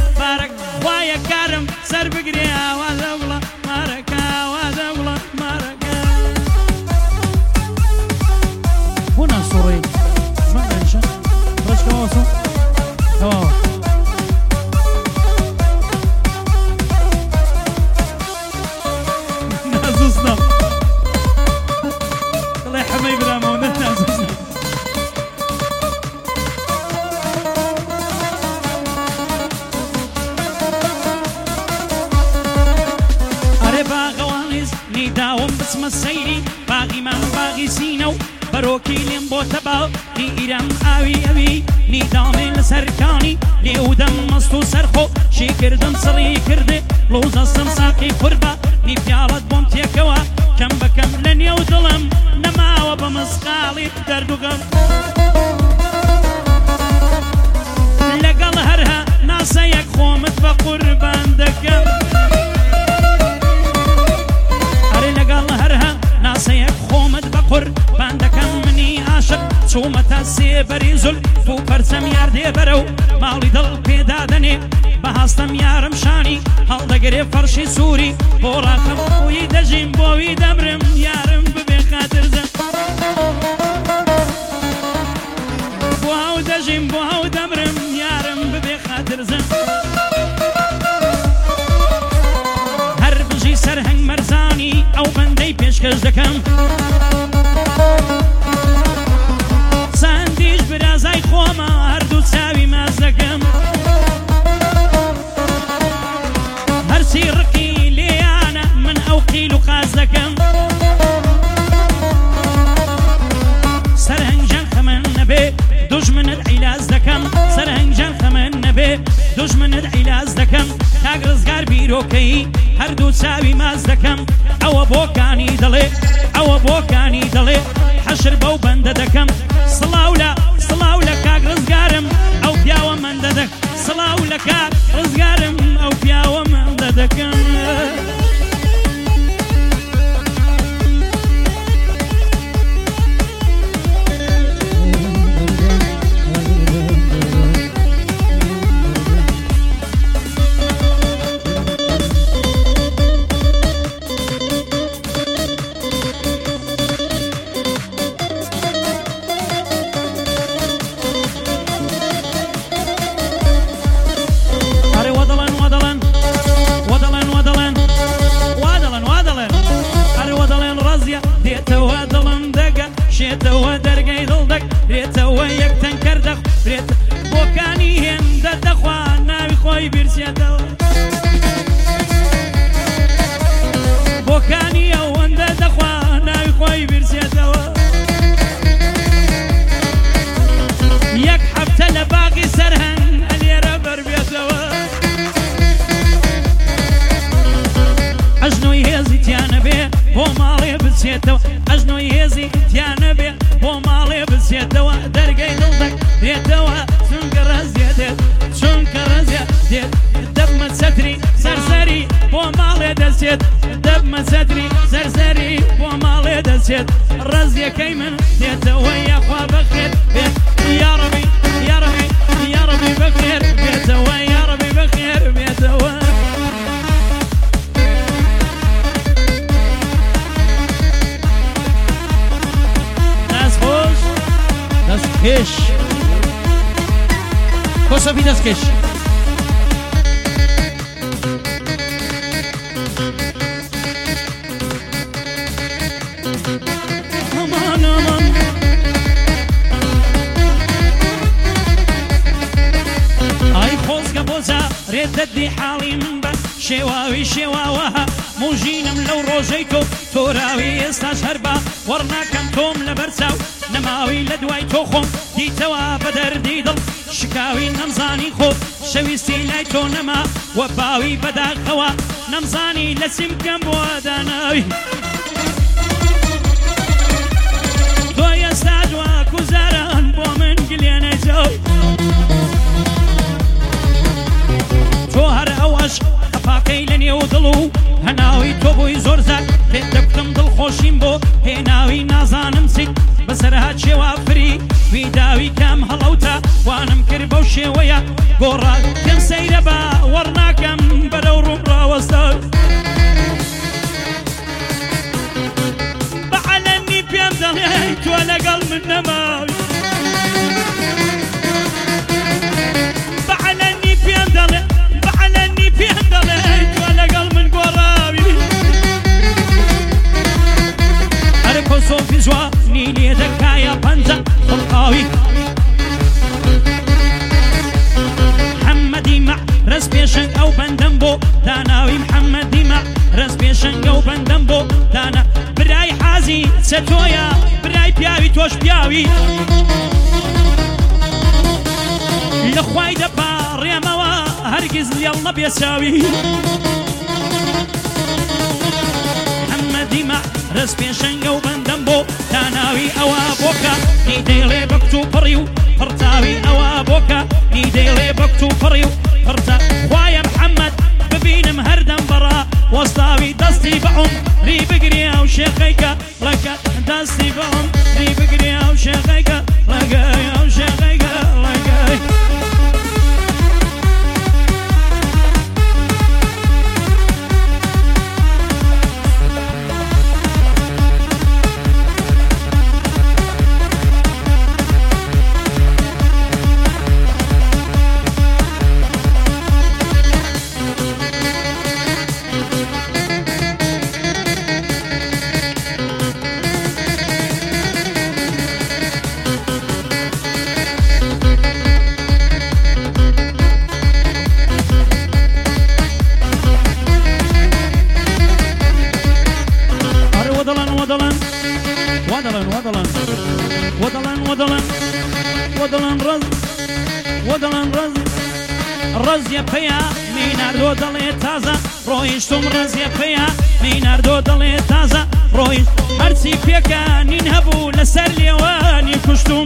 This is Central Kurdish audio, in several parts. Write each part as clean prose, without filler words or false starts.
بارك ويا كرم سر بقري وذولا ماركا وذولا ماركا هنا صوري ما نشا رش كواسو كواوا نازوسنا الله يحمي برامه ونازوسنا داوم بسم السيري باغي من باغي سينو بروكي لين بوتبا ني إيران آوي أوي ني دامي لسركاني لي ودم مستو سرخو شي كردم صري كردي لوزا سمساقي قربا ني بيالت بوم تيكوا كم بكم لن يودلم نما وبمسقالي دردو غم لقل هرها ناسيك خومت بقربان دكم ناسيك خومد بقر باندكم مني عاشق شومتا سيبري زل تو برسم ياردي برو مالي دل بيدادني بهاستم يارم شاني هل دقري فرشي سوري بوراخم بوي دجيم بوي دمرم يارم ببي خاطر زم بوهاو دجيم بوهاو دمرم يارم ببي خاطر زم هر بجي سرهنگ مرزاني او بندي پیشکش دکم سندیش برازای خوما هر دو ساوی ماز دکم هر سیرقی لیانا من او قیل و قاز دکم سرهنجان خمن نبی دجمن العلاز دکم سرهنجان خمن نبی دجمن العلاز دکم تاگ رزگار بیروکی هر دو ساوی ماز دکم او بوكاني دلي او بوكاني دلي حشر بو بند دكم صلاولا صلاولا كاك رزقارم او بياو من ددك صلاولا كاك رزقارم او بياو من ددكم ريتوا درقي ضلدك ريتوا يكتن كردخ ريت بوكاني هند دخوانا بخوي برسيتوا بوكاني هند دخوانا بخوي برسيتوا يك حبت لباقي سرهن اللي ربر بيتوا أجنو يهزي تيانا بيه بو مالي بسيتوا أجنو يهزي تيانا بيه بو مالي بسيتوا درقي ضلدك ريتوا شنكر زيادت شنكر زيادت دب من ستري سرسري بو مالي دسيت دب من ستري سرسري بو مالي دسيت رزيا كيمن ريتوا يا أخوة بخير يا ربي يا ربي يا ربي بخير ريتوا يا ربي بخير ريتوا Das Kisch. Cosa wie das Kisch. Aman aman. Ay خۆزگە بۆزە ڕێدەدی حاڵی من بە شێواوی شێواوەها موژینم لەو ڕۆژەی تۆ تۆراوی ئێستاش هەربا وەڕناکەم تۆم لە بەرچاو نەماوی لە دوای تۆ خۆم دیتەوە بە دەردی دڵ شکاوی نەمزانی خۆ شەویستی لای تۆ نەما وە باوی بەداخەوە نەمزانی لە سیم بکەم بۆ داناوی تۆ ئێستا دوا کوزاران بۆ من گلێنەجەو تۆ هەر ئەوەش هەپاکەی لە نێو دڵ و هەناوی تۆ بووی زۆر زار پێ دەبکەم دڵخۆشیم بۆ هێناوی نازانم چیت بەسەرها چێوافری ویداوی کام هەڵەوتە وانم کرد بەو شێوەیە گۆڕا کەم سەیرە بە وەڕناکەم بەرەو ڕوم ڕاوەستە بەعەلەنی پێم دەڵێ تۆ لەگەڵ من نەماوی بەعەلەنی پێم دەڵێ تۆ لەگەڵ من گۆڕاوی هەرە کۆسۆفی جوانی لێ دەکایە پەنجە خڵقاوی محەممەدی مە ڕست پێشنگ ئەو بەندەم بۆ داناوی محەممەدی مە ڕست پێشنگ ئەو بەندەم بۆ دانا برای حازی چە تۆیە برای پیاوی تۆش پیاوی لە خوای دەپاڕێمەوە هەرگیز لێڵ نەبێ چاوی محەممەدی مە ڕست پێشنگە و بەندەم بۆ داناوی ئەوە بۆکە نیدەیڵێ بەکت و پڕی و پڕتاوی ئەوە بۆکە نیدەیڵێ بەکت و پڕی و پڕتا خوایە محەممەد ببینم هەردەم بەڕا وەستاوی دەستی بەعم ری بگرێ ئەو شێخەیکە ڵەکە دەستی بەعم ری بگرێ ئەو شێخەیکە ڵەگەی ئەو شێخەیکە ڵەگەی ڕزیە پێیا میناردۆ دەڵێ تازە ڕۆیشتم ڕزیە پێیا میناردۆ دەڵێ تازە ڕۆیشت هەرچی پێکە نین هەبوو لەسەر لێوانی کوشتم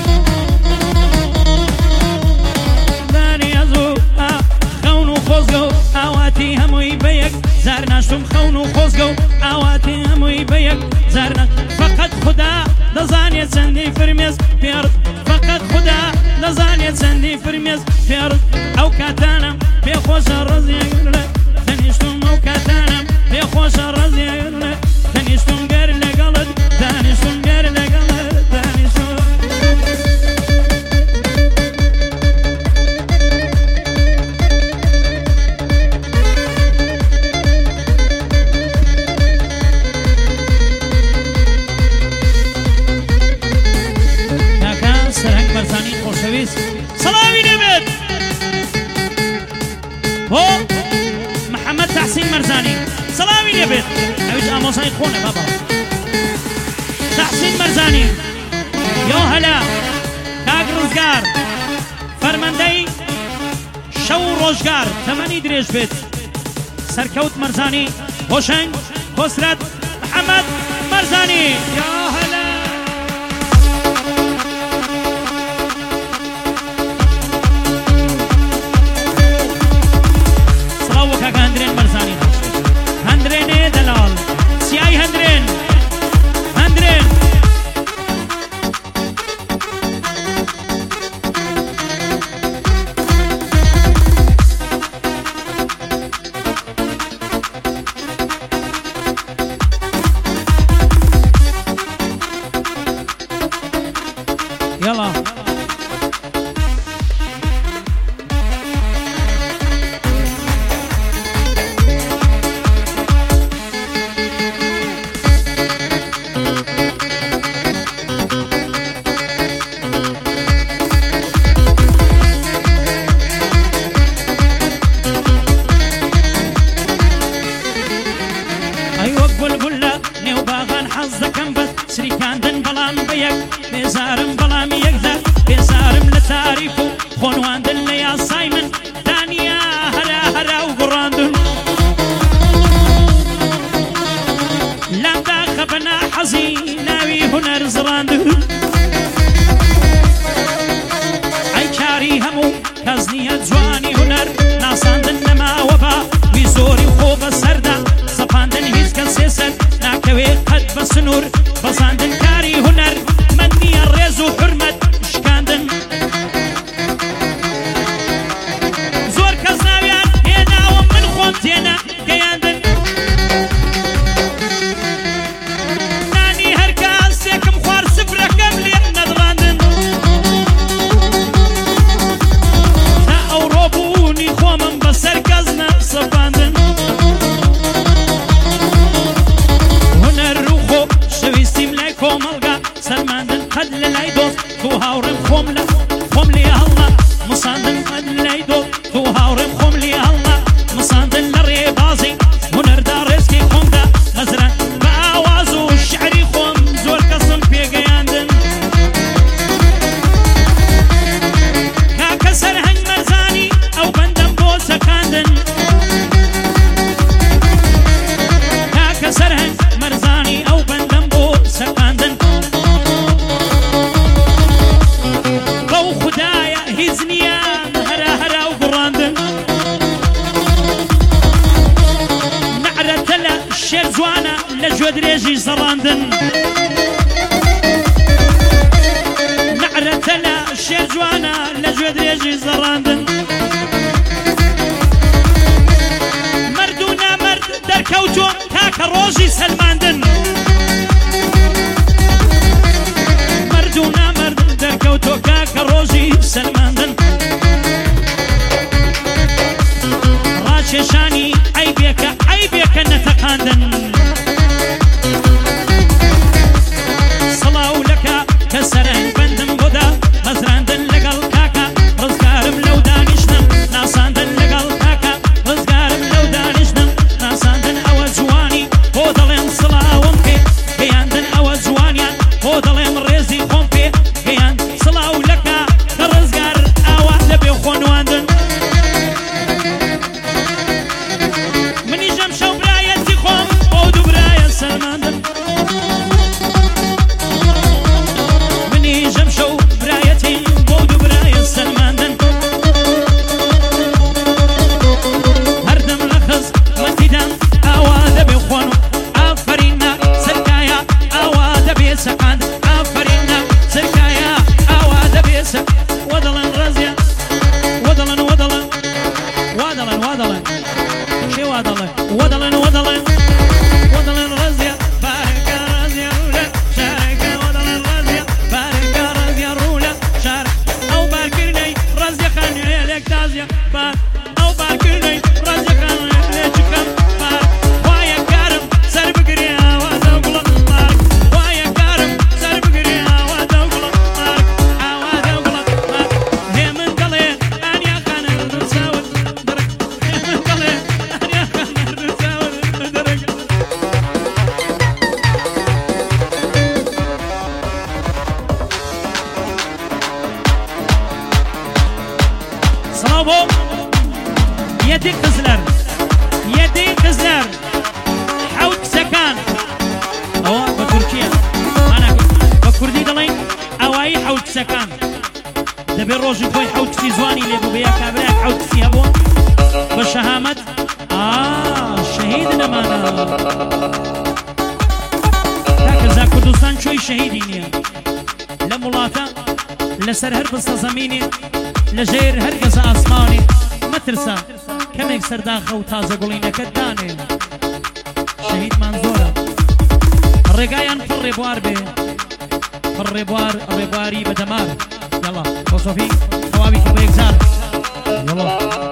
داری ئەزوو خەون و خۆزگە و ئاواتی هەمووی بەیەک زار ناشتم خەون و خۆزگە و ئاواتی هەمووی بەیەک زار فەقەت خوددا دەزانێت چەندی فرمێز پێڕ فەقەت خوددا دەزانێت چەندی فرمێز پێڕ ئەو کاتانم پێخۆشە ڕزیێگرە دەنیشتم ئەو کاتانم پێخۆشە ڕزیێگرە دەنیشتم گەر لەگەڵت دانیشتم گەر لەگەڵت دانیشتم سەرهەنگ بەرزانی خۆشەویست سەڵاوی دەبێت بۆ محەممەد تەحسین مەرزانی سەڵاوی دەبێت ئەویش ئامۆزای خۆنە بابا تەحسین مەرزانی یۆ هەلا کاک ڕزگار فەرمەندەی شەو و ڕۆژگار تەمەنی درێژ بێت سەرکەوت مەرزانی هۆشنگ خۆسرەت محەممەد مەرزانی یۆ هەلا هەندرێن مەرزانی هەندرێنێ دەلاڵ سیای هەندرێن هەندرێن یاڵا سریکاندن بەڵام بەیەک بێزارم بەڵامی یەکدا بێزارم لە تاریف و خۆنواندن لە یاسای من دانیا هەرا هەرا و گوڕاندن لامدا خەبەنا حەزی ناوی هونەر زڕاندن ئەی کاری هەموو کەس نییە جوانی هونەر ناساندن نەماوە بە وی زۆری خۆ بەسەردا سەپاندن هیچ کەس سێسەر ناکەوێ قەت بە سنوور بەزاندن کاری هونەر لجو دريجي زراندن نعرتنا الشير جوانا لجو دريجي زراندن مردونا مرد دركوتو كاك روجي سلماندن مردونا مرد دركوتو كاك روجي سلماندن راششاني عيبك نتقاندن صلاو لك كسرين بندن بودا مزراندن لقل كاكا رزقارم لو دانشنم ناساندن لقل كاكا رزقارم لو دانشنم ناساندن او جواني بودلين صلاوم بي بياندن او جوانيان بودلين ريزي خوم بي بيان صلاو لك كرزقار او لبي خونواندن مني جمشو برايتي خوم بودو برايا سلماندن مني جمشو برايتي بودو برايا سلماندن هردم لخز متدم اواد بخونو افرينا سركايا اواد بيسقاند افرينا سركايا اواد بيسق ودلن رزيا ودلن ودلن ودلن ودلن شي ودلن ودلن ودلن ودلن رزيا بارك رزيا رولا شارك ودلن رزيا بارك رزيا رولا شارك او باركني رزيا خاني لك تازيا بار او باركني رزيا خاني لك كم بار ويا كرم سر بقريا ودوغلا بارك ويا كرم سر بقريا ودوغلا بارك ودوغلا بارك هي من قلي ان يا خان الرساول درك هي من قلي ان يا خان الرساول درك صلابو يدي قزلر يدي قزلر حوت سكان او بتركيا انا بكردي دلين اواي حوت سكان دبي روجي خوي حوت سيزواني لي بيا كابريك حوت سيابون بشهامت شهيد نمانا هكذا كردستان شوي شهيدين لمولاتا لسر هربس زميني لجير هرقص اسماني ما ترسى كميك سرداخة وتازة قولينا كداني شهيد منظورة الرقايان في الربوار بي في الربواري بدمار يلا وصوفي خوابي كبيك زار يلا